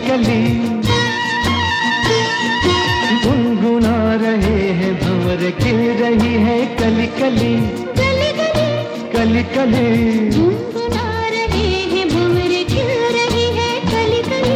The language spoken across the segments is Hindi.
कली गुनगुना रहे हैं भंवर खिल रही है कली कली कली कली गुनगुना रहे हैं भंवर खिल रही है कली कली।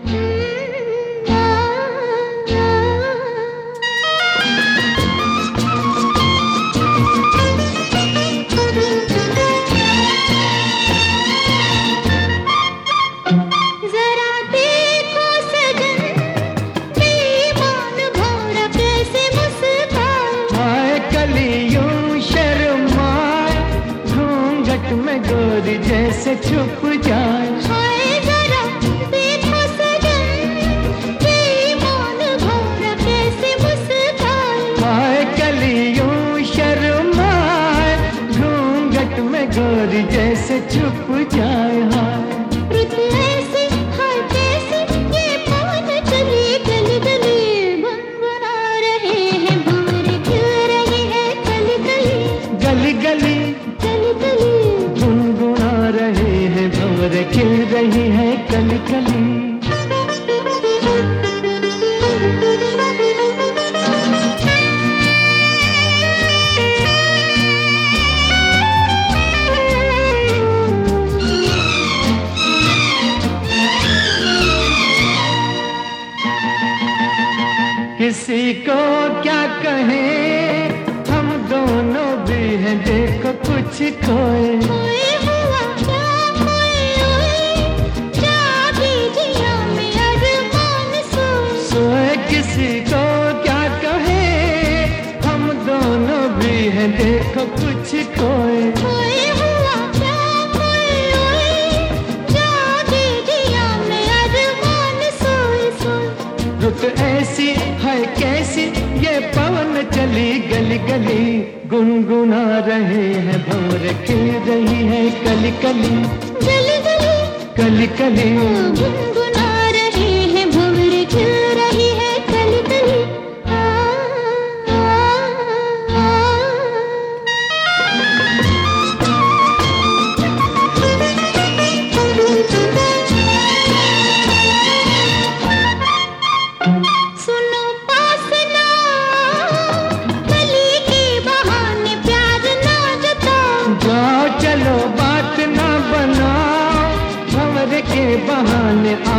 जरा देखो सजन बेईमान भंवरा कैसे मुस्काए, हाय कली यूं शर्माए घूंघट में गोरी जैसे छुप जाए। हाय जरा देखो सजन बेईमान भंवरा कैसे मुस्काए, हाय कली यूं शर्माए घूंघट में गोरी जैसे छुप जाए। हाय रुत ऐसी हाय कैसी ये पवन चली गली गली, गुनगुना रहे हैं भंवर खिल रही है कली गली कली गली कली कली। गुनगुना रहे हैं भंवर खिल रही है कली कली। किसी को क्या कहें हम दोनों भी हैं देखो कुछ खोए। खोए हुआ क्या खोए हुए, जागी जिया में अरमान सोए। सोए किसी को क्या कहें हम दोनों भी हैं देखो कुछ खोए। खोए हुआ क्या खोए हुए, जागी जिया में अरमान सोए सोए। रुत ऐसी है कैसी ये पवन चली गली गली, गुनगुना रहे हैं भंवर खिल रही है कली कली गली गली कली कली। गुनगुना रहे हैं भंवर खिल रही है कली कली। सुनो पास ना कली के बहाने प्यार ना जताओ, जाओ चलो बात ना बनाओ भंवर के बहाने